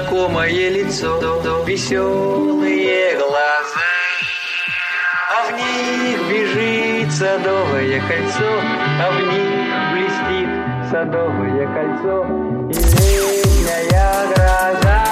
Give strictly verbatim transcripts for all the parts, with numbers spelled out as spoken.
знакомое лицо, веселые глаза, а в них бежит садовое кольцо, а в них блестит садовое кольцо и летняя гроза.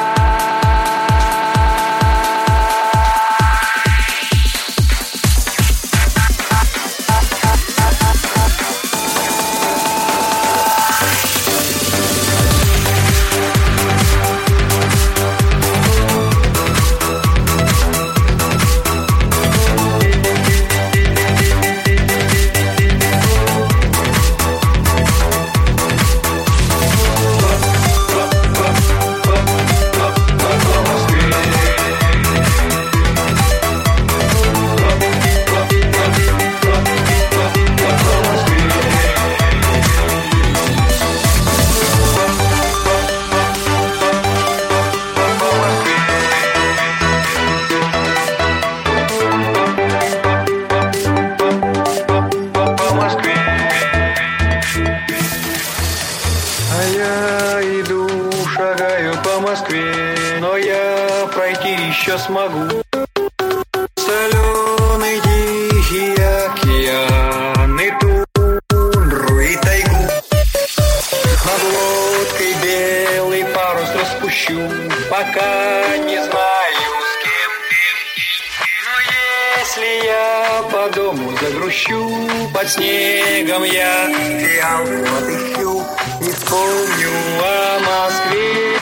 Но я пройти еще смогу. Соленый тихий океан и тундру и тайгу. Над лодкой белый парус распущу, пока не знаю с кем. Но если я по дому загрущу, под снегом я фиалку отыщу и вспомню о Москве.